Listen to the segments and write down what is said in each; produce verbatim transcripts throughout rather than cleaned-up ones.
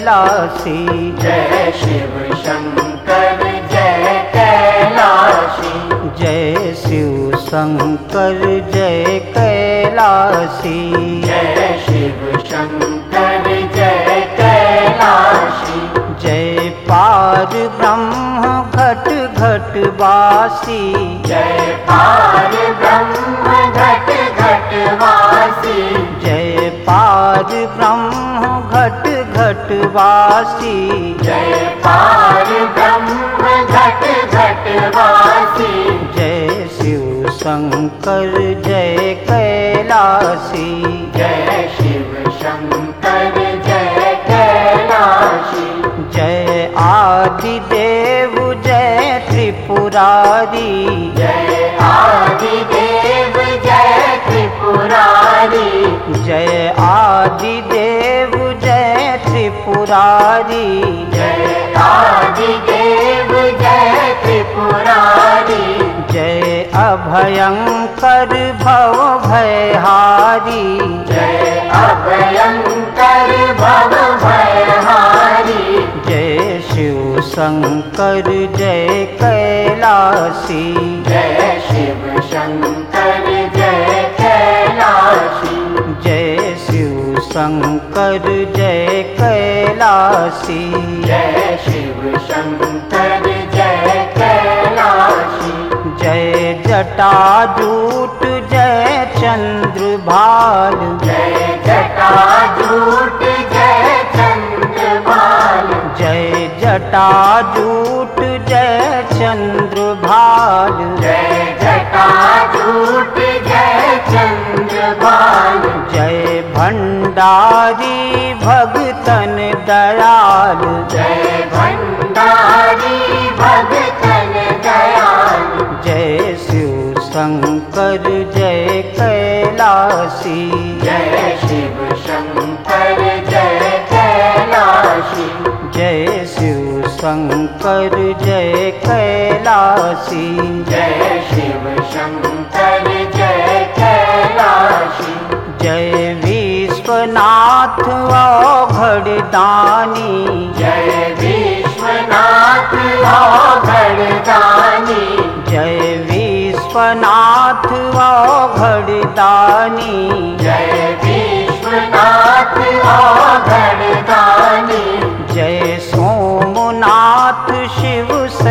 कैलासी। जय शिव शंकर जय कैलाशी। जय शिव शंकर जय कैलासी। जय शिव शंकर जय कैलाशी। जय पार ब्रह्म घट घट वासी। जय पार ब्रह्म घट घट वासी। जय पार ब्रह्म घट घट वासी। जय पार ब्रह्म घट घट वासी। जय शिव शंकर जय कैलासी। जय शिव शंकर जय कैलाशी। जय आदिदेव जय त्रिपुरारी। जय आदिदेव जय त्रिपुरारी। जय आदिदेव जय त्रिपुरारी। जय आदिदेव जय त्रिपुरारी। जय अभयंकर भव भयहारी। जय अभयंकर भव भयहारी। जय शिव शंकर जय कैलासी। जय शिव शंकर जय कैलाशी। जय शिव शंकर जय कैलासी। जय शिव शंकर जय कैलाशी। जय जटाजूट जय चंद्रभाल। जय जटाजूट जय चंद्रभाल। जय जटाजूट जय चंद्रभाल। जय जटाजूट जय चंद्रभाल। जय भंडारी भगतन दयाल। जय भंडारी भगतन दयाल। जय शिव शंकर जय कैलासी। जय शिव शंकर जय कैलाशी। जय शिव शंकर जय कैलासी। जय शिव शंकर जय कैलाशी। जय विश्वनाथ औघड़दानी। जय विश्वनाथ औघड़दानी। जय विश्वनाथ औघड़दानी। जय विश्वनाथ औघड़दानी। जय सोमनाथ शिव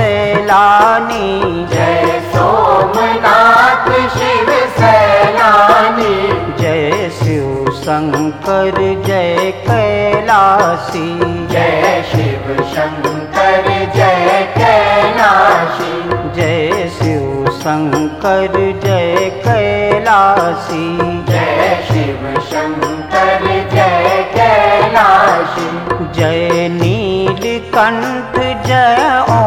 सैलानी। जय सोमनाथ शिव सैलानी। जय शिव शंकर जय कैलासी। जय शिव शंकर जय कैलाशी। जय शिव शंकर जय कैलासी। जय शिव शंकर जय कैलाशी। जय नीलकंठ जय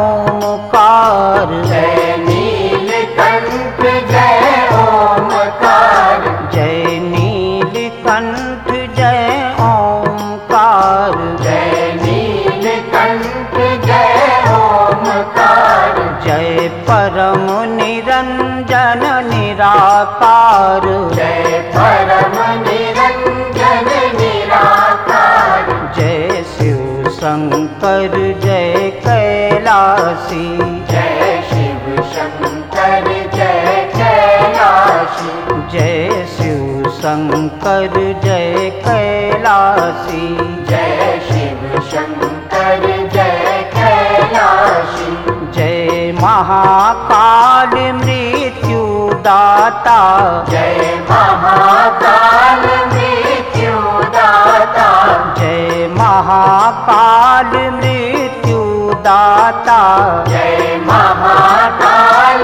ओमकार। जय नीलकंठ जय ओमकार। जय नीलकंठ जय ओमकार। जय नीलकंठ जय ओमकार। जय परम निरंजन निराकार। जय परम निरंजन निराकार। जय शिव शंकर जय कैलासी। जय शिव शंकर जय कैलाशी। जय शिव शंकर जय कैलासी। जय शिव शंकर जय कैलाशी। जय महाकाल मृत्युदाता। जय महाकाल मृत्युदाता। जय महाकाल मृत्युदाता। जय महाकाल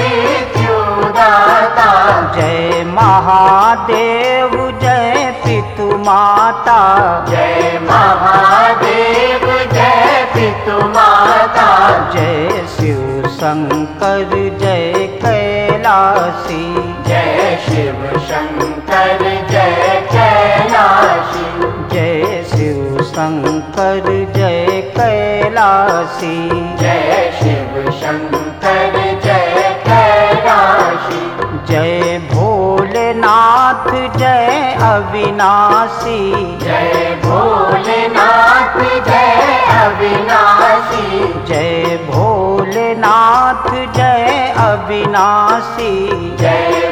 मृत्युदाता। जय महादेव जय पितु माता। जय महादेव जय पितु माता। जय शिव शंकर जय कैलासी। जय शिव शंकर जय कैलाशी। जय शिव शंकर जय कैलासी। जय शिव शंकर जय कैलाशी। जय भोलेनाथ जय अविनाशी। जय भोलेनाथ जय अविनाशी। जय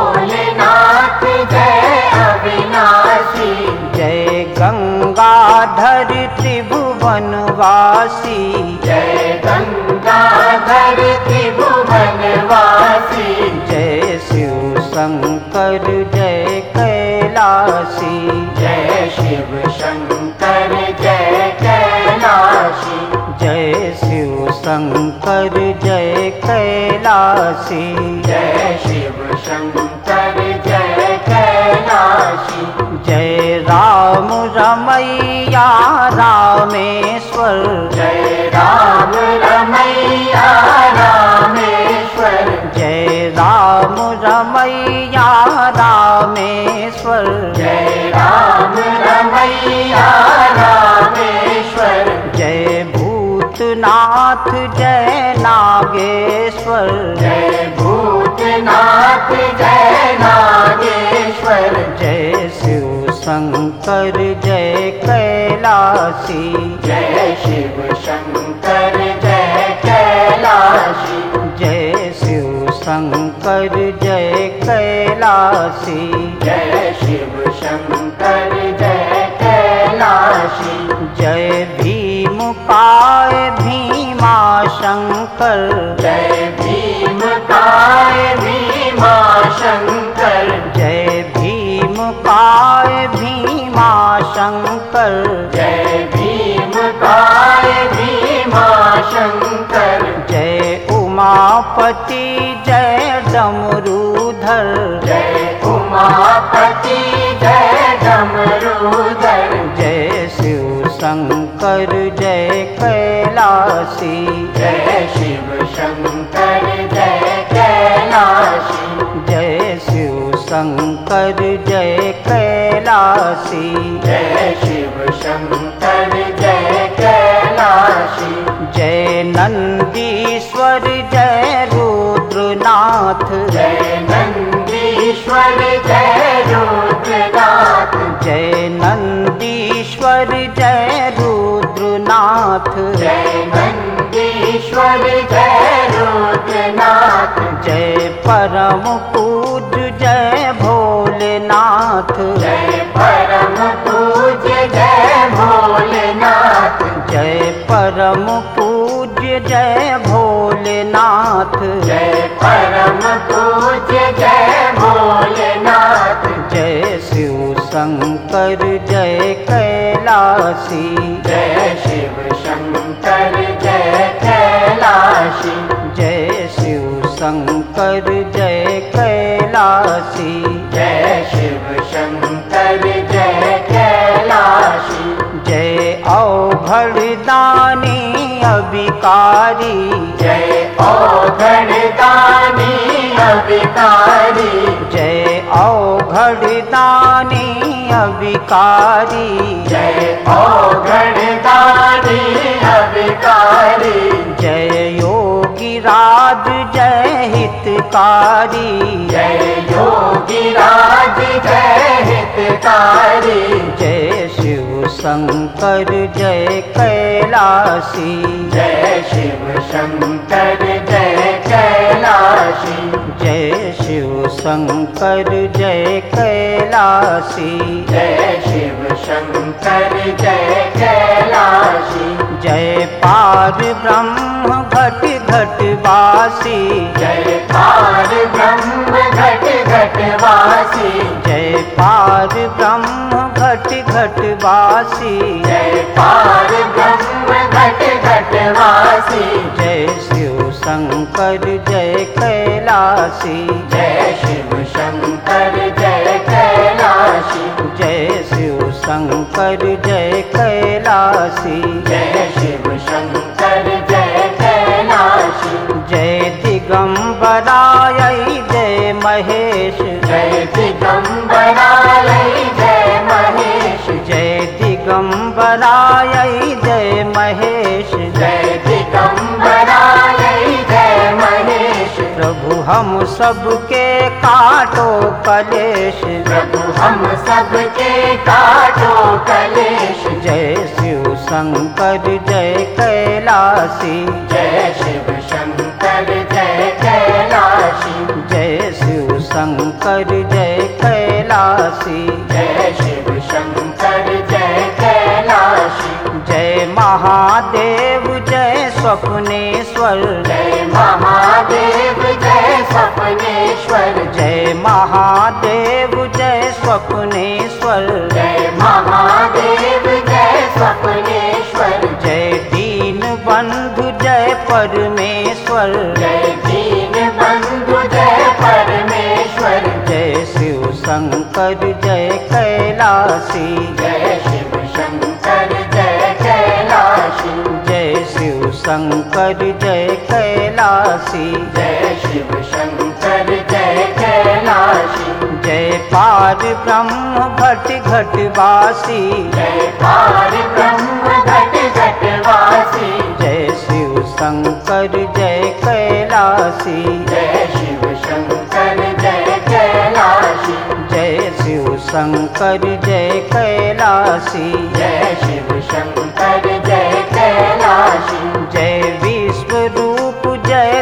भोलेनाथ जय अविनाशी। जय गंगाधर त्रिभुवनवासी। जय गंगाधर त्रिभुवनवासी। जय शिव शंकर जय कैलासी। जय शिव शंकर जय कैलाशी। जय शिव शंकर जय कैलासी। जय शिव शंकर जय कैलाशी। जय राम रमैया रामेश्वर। जय राम रमैया रामेश्वर। जय राम रमैया रामेश्वर। जय राम रमैया रामेश्वर। जय भूतनाथ जय नागेश्वर। जय भूतनाथ जय नागेश्वर। जय शिव शंकर जय कैलासी। जय शिव शंकर जय कैलाशी। जय शिव शंकर जय कैलासी। जय शिव शंकर जय कैलाशी। जय भीम काय भीमा शंकर। जय भीम काय भीमा शंकर। जय भीम काय भीमा शंकर। जय भीम काय भीमा शंकर। जय उमापति जय डमरूधर। जय उमापति जय डमरूधर। जय शिव शंकर जय कैलासी। जय शिव शंकर जय कैलाशी। जय शिव शंकर जय कैलासी। जय शिव शंकर जय कैलाशी। जय नंदीश्वर जय रुद्रनाथ। जय नंदीश्वर जय रुद्रनाथ। जय नंदीश्वर जय रुद्रनाथ। जय नंदीश्वर जय रुद्रनाथ। जय परम पूज्य जय भोलेनाथ। जय परम पूज्य जय भोलेनाथ। जय परम पूज्य जय भोलेनाथ। जय परम पूज्य जय भोलेनाथ। जय शिव शंकर जय कैलासी। जय शिव शंकर जय कैलाशी। जय शिव शंकर जय कैलासी। जय शिव शंकर जय कैलाशी। जय औघड़दानी अभिकारी। जय औघड़दानी अभिकारी। जय औघड़दानी अभिकारी। जय औघड़दानी अभिकारी। जय योगी राज जय हितकारी। जय योगी राज जय हितकारी। जय शिव शंकर जय कैलासी। जय शिव शंकर जय कैलाशी। जय शिव शंकर जय कैलासी। जय शिव शंकर जय कैलाशी। जय पार ब्रह्म घट घट वासी। जय पार ब्रह्म घट घट वासी। जय पार ब्रह्म घट घट वासी। जय पार ब्रह्म घट घट वासी। जय शिव शंकर जय कैलासी। जय शिव शंकर जय कैलाशी। जय शिव शंकर जय कैलासी। जय शिव शंकर जय कैलाशी। जय दिगंबराय जय महेश। जय दिगंबराय जय महेश। जय दिगंबराय जय महेश। जय दिगंबराय जय महेश। प्रभु हम सबके काटो कलेश। प्रभु हम सबके काटो कलेश। जय शिव शंकर जय कैलासी। जय शिव शंकर जय कैलाशी। शंकर जय कैलासी। जय शिव शंकर जय कैलाशी। जय महादेव जय स्वप्नेश्वर। जय महादेव जय स्वप्नेश्वर। जय महादेव जय स्वप्नेश्वर। जय महादेव जय स्वप्नेश्वर। जय दीन बंधु जय परमेश्वर। जय दीन बंधु जय परमेश्वर। जय शिव शंकर जय कैलासी। जय शिव शंकर जय कैलाशी। जय शिव शंकर जय कैलासी। जय शिव शंकर जय कैलाशी। जय पार ब्रह्म घट घट वासी। जय पार ब्रह्म घट घट वासी। जय शिव शंकर जय कैलासी। जय शिव शंकर जय कैलाशी। जय शिव शंकर जय कैलासी। जय शिव शंकर जय कैलाशी। जय विश्व रूप जय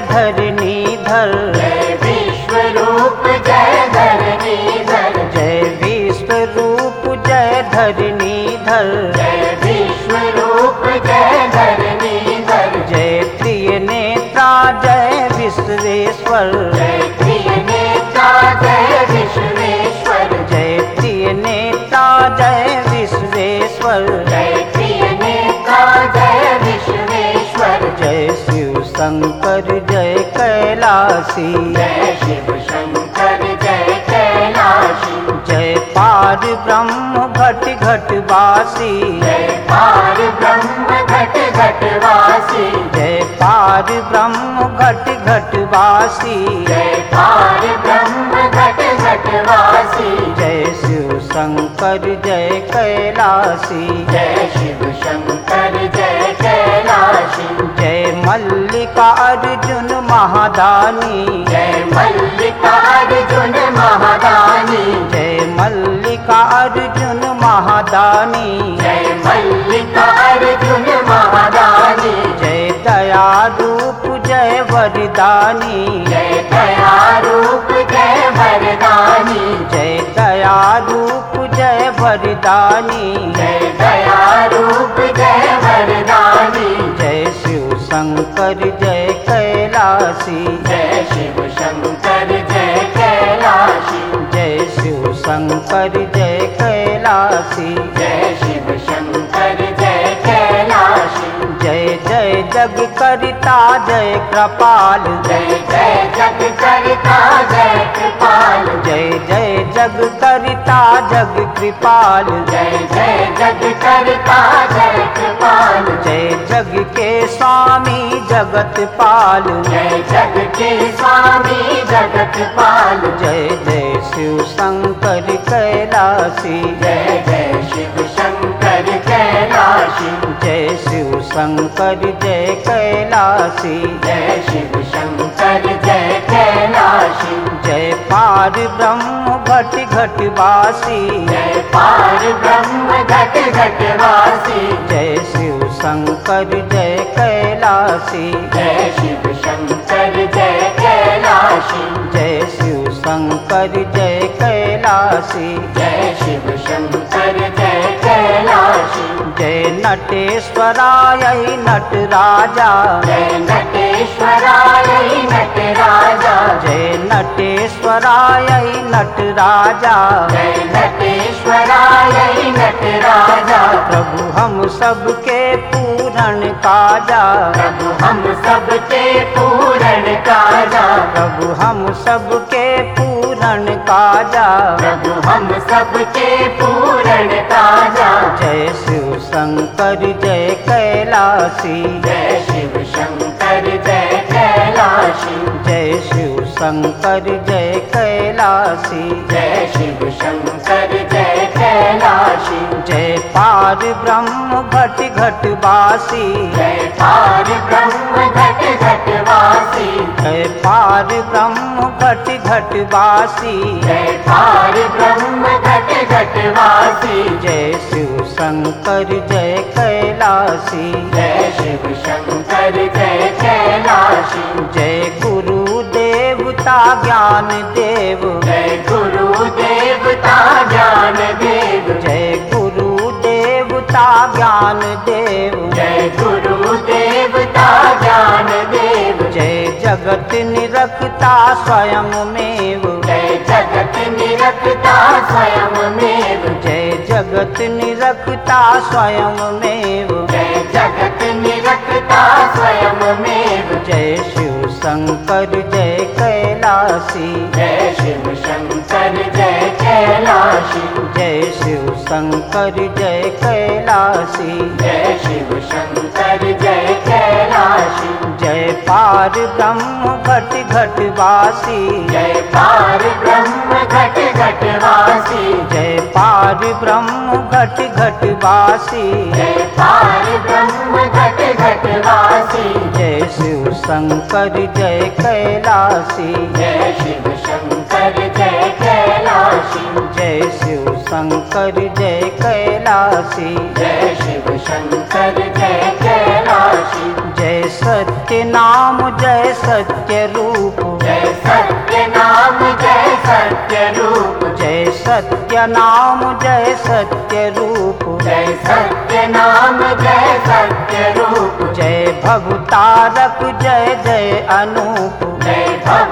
धरणीधर। जय विश्व रूप जय धरणीधर। जय विश्व रूप जय धरणीधर। जय विश्व रूप जय धरणीधर। जय प्रिय नेता जय विश्वेश्वर। जय प्रिय नेता जय विश्वेश्वर। जय प्रिय नेता जय विश्वेश्वर। जय प्रिय नेता जय विश्वेश्वर। जय शिव शंकर जय कैलासी। जय शिव शंकर जय कैलाशी। जय पार ब्रह्म घट घट वासी। जय पार ब्रह्म घट घट वासी। जय पार ब्रह्म घट घट वासी। जय पार ब्रह्म घट घट वासी। जय शिव शंकर जय कैलासी। जय शिव शंकर जय कैलाशी। जय मल्लिकार्जुन महादानी। जय मल्लिकार्जुन महादानी। जय मल्लिकार्जुन महादानी। जय मल्लिकार्जुन महादानी। जय दया रूप जय वरदानी। जय दया रूप जय वरदानी। जय दया रूप जय वरदानी। जय दया रूप जय वरदानी। जय शिव शंकर जय कैलासी। जय शिव शंकर जय कैलाशी। जय शिव शंकर जय कैलासी। जय शिव शंकर जय कैलाशी। जय जय जग करता जय कृपाल। जय जय जग करता जय कृपाल। जय जय जग करता जग कृपाल। जय जय जग करता जय कृपाल। जय जग के स्वामी जगत पाल। जय जग के स्वामी जगत पाल। जय जय शिव शंकर कैलासी। जय जय शिव शंकर कैलाशी। जय शिव शंकर जय कैलासी। जय शिव शंकर जय कैलाशी। जय पार ब्रह्म घट घट वासी। जय पार ब्रह्म घट घट वासी। जय शिव शंकर जय कैलासी। जय शिव शंकर जय कैलाशी। जय शिव शंकर जय कैलासी। जय शिव शंकर जय कैलाशी। जय नटेश्वराय नटराजा। जय नटेश्वराय नटराजा। जय नटेश्वराय नटराजा। जय नटेश्वराय नटराजा। प्रभु हम सबके पूरण काजा। प्रभु हम सबके पूरण काजा। प्रभु हम सबके पूरण काजा। प्रभु हम सबके पूरण काजा। जय शिव शंकर जय कैलासी। जय शिव शंकर जय कैलाशी। जय शिव शंकर जय कैलासी। जय शिव शंकर जय कैलाशी। जय पार ब्रह्म घट घट वासी। जय पार ब्रह्म घट घट वासी। जय पार ब्रह्म घट घट वासी। जय पार ब्रह्म घट घट वासी। जय शिव शंकर जय कैलासी। जय शिव शंकर जय कैलाशी। जय गुरु देवता ज्ञान देव। जय गुरु ज्ञान देव, जय गुरु देवता ज्ञान देव, जय जगत निरखता स्वयं मेव, जय जगत निरखता स्वयं मेव, जय जगत निरखता स्वयं मेव, जय जगत निरखता स्वयं मेव, जय शिव शंकर जय कैलासी, जय शिव शंकर जय कैलाशी, जय शिव शंकर जय कैलासी, जय शिव शंकर जय कैलाशी, जय पार ब्रह्म घट घट वासी, जय पार ब्रह्म घट घट वासी, जय पार ब्रह्म घट घट वासी, जय पार ब्रह्म घट घट वासी, जय शिव शंकर जय कैलासी, जय शिव शंकर जय कैलाशी, जय शिव शंकर जय कैलासी, जय शिव शंकर जय कैलाशी, जय सत्य नाम जय सत्य रूप, जय सत्य नाम जय सत्य रूप, जय सत्य नाम जय सत्य रूप, जय सत्य नाम जय सत्य रूप, जय भवतारक जय जय अनूप, जय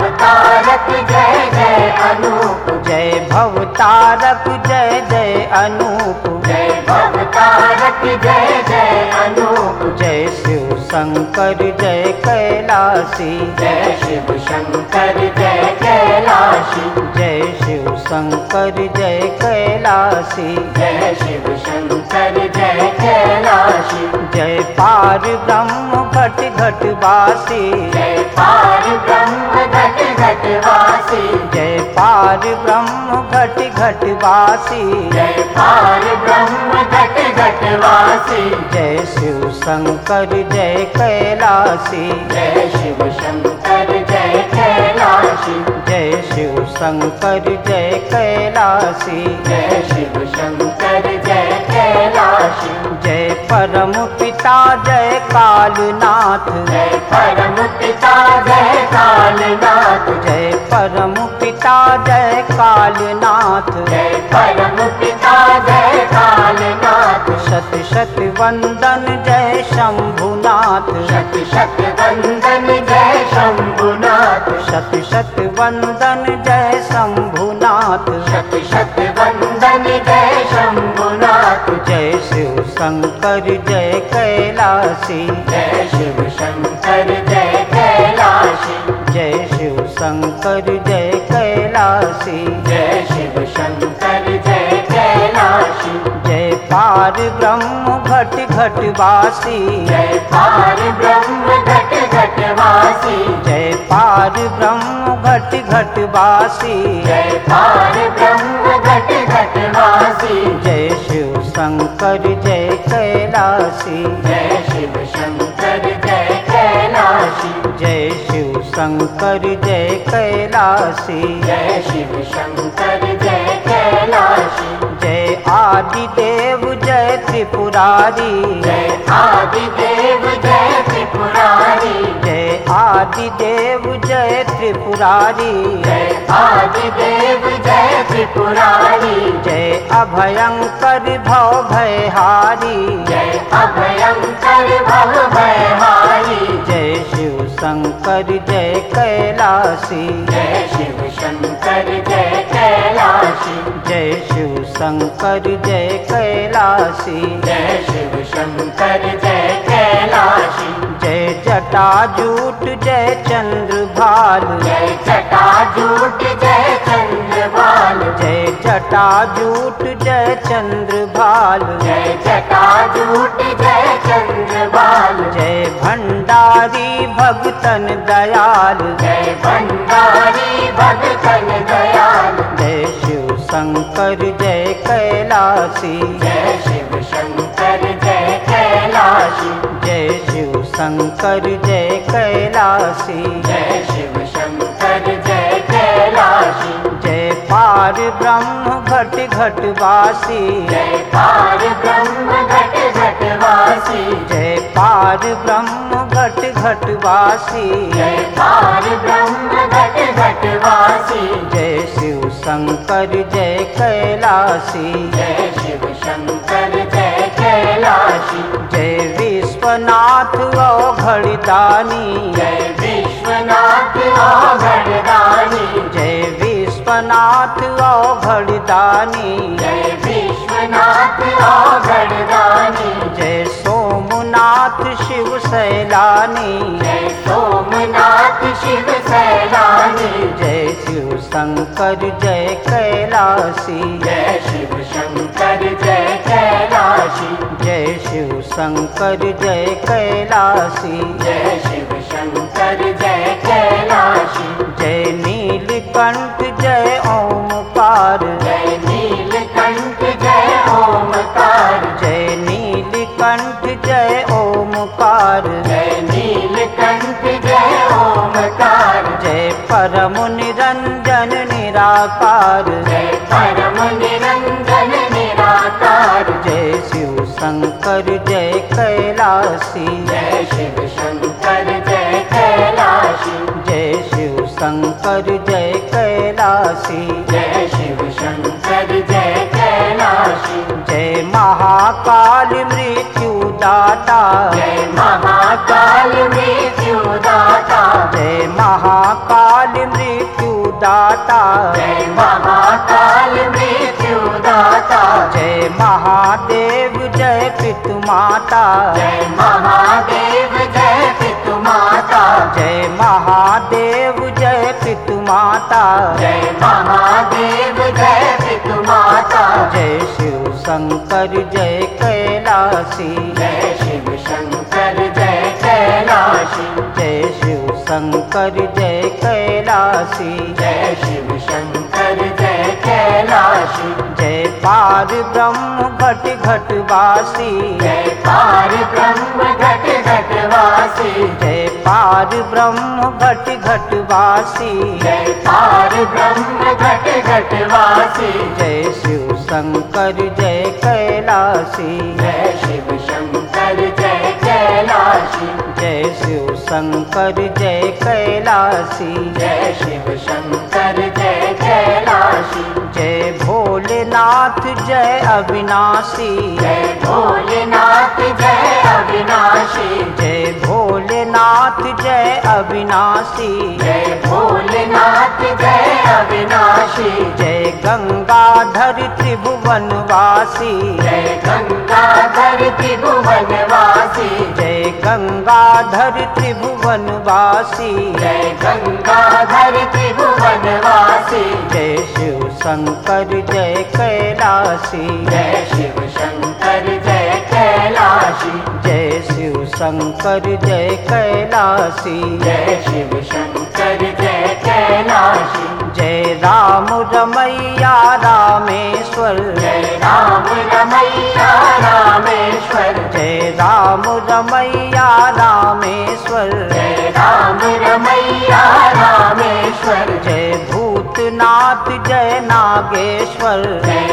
भवतारक जय जय अनूप, जय भवतारक जय जय अनूप, जय भवतारक जय जय अनूप, जय शिव शंकर जय कैलासी, जय शिव शंकर जय कैलाशी, जय शिव शंकर जय कैलासी, जय शिव शंकर जय कैलाशी, जय पार ब्रह्म घट घट वासी, जय पार ब्रह्म घट घट वासी, जय पार ब्रह्म घट घट वासी, जय पार ब्रह्म घट घट वासी, जय शिव शंकर जय कैलासी, जय शिव शंकर जय कैलाशी, जय शिव शंकर जय कैलासी, जय शिव शंकर जय कैलाशी, जय परम पिता जय कालनाथ, जय परम पिता जय कालनाथ, जय परम पिता जय कालनाथ, जय परम पिता जय कालनाथ, शत शत वंदन जय शंभुनाथ, शत शत वंदन जय शंभुनाथ, शत शत वंदन जय शंभुनाथ, शत शत वंदन जय शंभुनाथ, जय शिव शंकर जय कैलासी, जय शिव शंकर जय कैलाशी, जय शिव शंकर जय कैलासी, जय शिव शंकर जय कैलाशी, जय पार ब्रह्म घट घट वासी, जय पार ब्रह्म घट घट वासी, जय पार ब्रह्म घट घट वासी, जय पार ब्रह्म घट घट वासी, जय शिव शंकर जय कैलासी, जय शिव शंकर जय कैलाशी, जय शिव शंकर जय कैलासी, जय शिव शंकर जय कैलाशी, जय आदिदेव जय त्रिपुरारी, जय आदिदेव जय त्रिपुरारी, जय आदिदेव जय त्रिपुरारी, जय आदिदेव जय त्रिपुरारी, जय अभयंकर भव भयहारी, जय अभयंकर भव भयहारी, जय शिव शंकर जय कैलासी, जय शिव शंकर जय कैलाशी, जय शिव शंकर जय कैलासी, जय शिव शंकर जय कैलाशी, जय जटाजूट जय चंद्रभाल, जय जटाजूट जय चंद्रभाल, जय जटाजूट जय चंद्रभाल, जय जटाजूट जय चंद्रभाल, जय भंडारी भगतन दयाल, जय भंडारी भगतन दयाल, जय शिव शंकर जय कैलासी, जय शिव शंकर जय कैलाशी, जय शिव शंकर जय कैलासी, जय शिव शंकर जय कैलाशी, जय पार ब्रह्म घट घट वासी, जय पार ब्रह्म घट घट वासी, जय पार ब्रह्म घट घट वासी, जय पार ब्रह्म घट घट वासी, जय शिव शंकर जय कैलासी, जय शिव शंकर जय कैलाशी। कैलाशी। जय विश्वनाथ औघड़दानी, जय विश्वनाथ औघड़दानी। जय विश्वनाथ औघड़दानी, जय विश्वनाथ औघड़दानी। जय सोमनाथ शिव सैलानी, जय सोमनाथ शिव सैलानी। जय शिव शंकर जय कैलाशी, जय शिव शंकर जय कैलाशी। जय शिव शंकर जय कैलाशी, जय शिव शंकर जय कैलाशी। जय नीलकंठ जय ओमकार, जय नीलकंठ जय ओमकार। जय नीलकंठ जय ओमकार, जय नीलकंठ जय ओमकार। जय परम निरंजन निराकार, जय परम निरंजन निराकार। जय शिव शंकर जय कैलाशी, जय शिव शंकर जय कैलाशी। जय शिव शंकर जय कैलाशी, जय शिव शंकर जय कैलाशी। जय महाकाल मृत्युदाता, जय महाकाल मृत्युदाता। जय महाकाल मृत्युदाता, जय महाकाल मृत्युदाता। जय महादेव जय पितुमाता, जय महादेव जय पितुमाता। जय महादेव जय पितुमाता, जय महादेव जय पितुमाता। जय शिव शंकर जय कैलाशी, जय शिव शंकर जय कैलाशी। जय शिव शंकर जय कैलाशी, जय शिव शंकर जय कैलाशी। जय पार ब्रह्म घट घट वासी, जय पार ब्रह्म घट घट वासी। जय पार ब्रह्म घट घट वासी, जय पार ब्रह्म घट घट वासी। जय शिव शंकर जय कैलाशी, जय शिव शंकर जय कैलाशी। जय शिव शंकर जय कैलाशी, जय शिव शंकर जय कैलाशी। जय भोलेनाथ जय अविनाशी, जय भोलेनाथ जय अविनाशी। जय भोलेनाथ जय अविनाशी, जय भोलेनाथ जय अविनाशी। जय गंगाधर त्रिभुवनवासी, जय गंगाधर त्रिभुवनवासी। जय गंगाधर त्रिभुवनवासी, जय गंगाधर त्रिभुवनवासी। जय शिव शंकर जय कैलाशी, जय शिव शंकर जय कैलाशी। जय शिव शंकर जय कैलाशी, जय शिव शंकर जय कैलाशी। जय राम रमैया रामेश्वर, जय राम रमैया रामेश्वर। जय राम रमैया रामेश्वर, जय राम रमैया रामेश्वर। जय भूतनाथ जय नागेश्वर, जय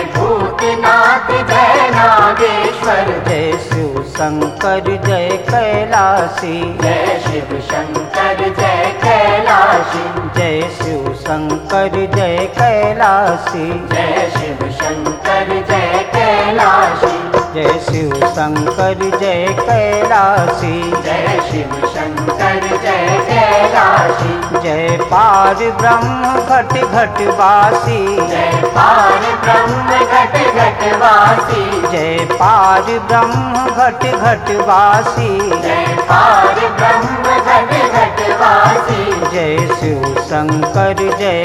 भूतनाथ जय नागेश्वर। जय शिव शंकर जय कैलाशी, जय शिव शंकर जय कैलाशी। जय शिव शंकर जय कैलाशी, जय शिव शंकर जय कैलाशी। जय शिव शंकर जय कैलाशी, जय शिव शंकर जय कैलाशी। जय पार ब्रह्म घट घट वासी, जय पार ब्रह्म घट घट वासी। जय पार ब्रह्म घट घट वासी, जय पार ब्रह्म घट घट वासी। जय शिव शंकर जय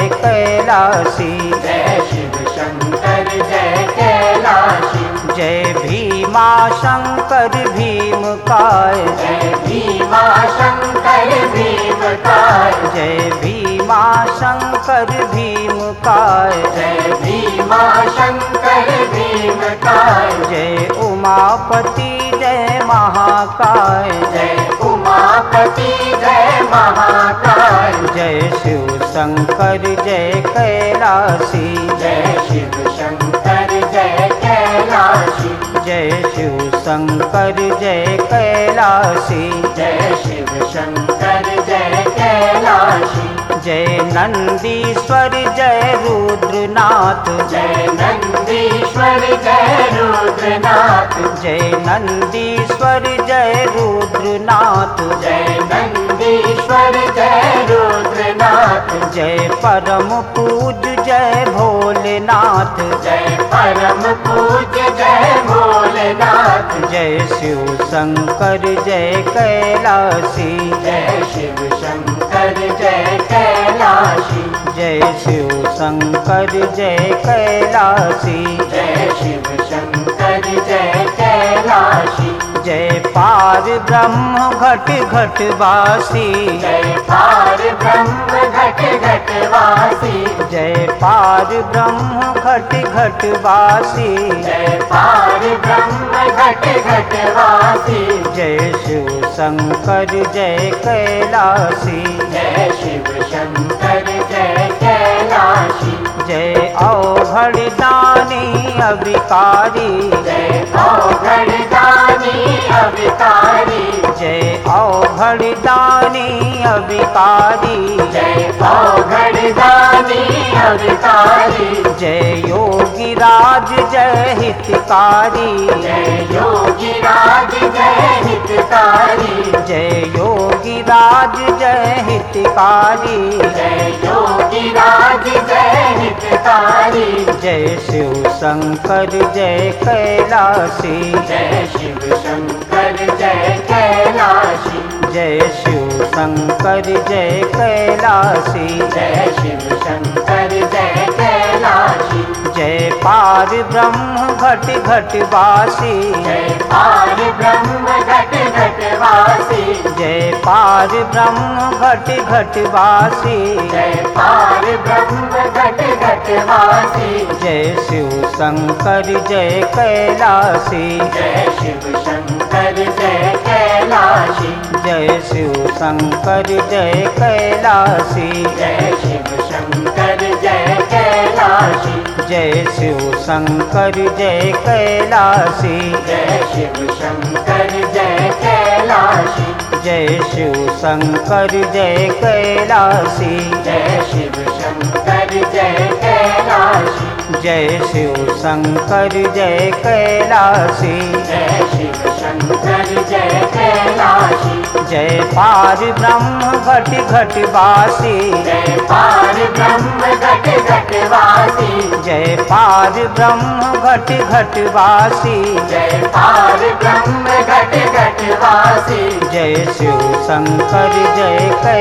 कैलाशी, जय शिव शंकर जय कैलाशी। जय भीमा शंकर भीम काय, जय भीमा शंकर भीम काय। जय भीमा शंकर भीम काय, जय भीमा शंकर भीम काय। जय उमापति जय महाकाय, जय उमापति जय महाकाय। जय शिव शंकर जय कैलाशी, जय शिव शंकर जय कैलाशी। जय शिव शंकर जय कैलाशी, जय शिव शंकर जय कैलाशी। जय नंदीश्वर जय रुद्रनाथ जय नंदीश्वर जय रुद्रनाथ जय नंदीश्वर जय रुद्रनाथ जय नंदीश्वर जय रुद्रनाथ जय परम पूज्य जय भोलेनाथ जय परम पूज्य जय भोलेनाथ जय शिव शंकर जय कैलाशी जय शिव शंकर जय कैलाशी जय शिव शंकर जय कैलाशी जय शिव शंकर जय कैलाशी जय पार ब्रह्म घट घट वासी जय पार ब्रह्म घट घट वासी जय पार ब्रह्म घट घट वासी जय पार ब्रह्म घट घट वासी जय शिव शंकर जय कैलाशी जय शिव शंकर जय कैलाशी जय अवघड़ दानी अविकारी जय अवघड़ दानी अविकारी जय अवघड़ दानी अविकारी जय अवघड़ दानी अविकारी जय योगी राज जय हितकारी जय योगी राज जय हितकारी जय योगी राज जय हितकारी जय योगी राज जय हितकारी जय शिव शंकर जय कैलाशी जय शिव शंकर जय कैलाशी जय शिव शंकर जय कैलाशी जय शिव शंकर जय कैलाशी जय पार ब्रह्म घट घट वासी जय पार ब्रह्म घट घट वासी जय पार ब्रह्म घट घट वासी जय पार ब्रह्म घट घट वासी जय शिव शंकर जय कैलाशी जय शिव शंकर जय कैलाशी जय शिव शंकर जय कैलाशी जय शिव शंकर जय कैलाशी जय शिव शंकर जय कैलाशी जय शिव शंकर जय कैलाशी जय शिव शंकर जय कैलाशी जय शिव शंकर जय कैलाशी जय शिव शंकर जय कैलाशी जय शिव शंकर जय कैलाशी जय पार ब्रह्म घट घट वासी जय पार ब्रह्म घट घट वासी जय पार ब्रह्म घट घट वासी जय पार ब्रह्म घट घट वासी जय शिव शंकर जय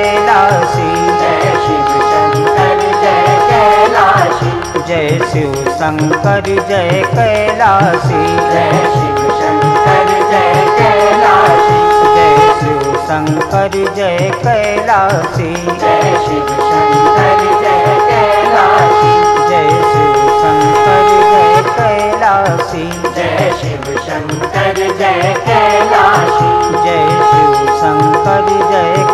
कैलाशी जय शिव शंकर जय कैलाशी जय शिव शंकर जय कैलाशी जय शिव शंकर जय कैलाशी जय शिव शंकर जय कैलाशी जय शिव शंकर जय कैलाशी जय शिव शंकर जय कैलाशी जय शिव शंकर जय कैलाशी जय शिव शंकर जय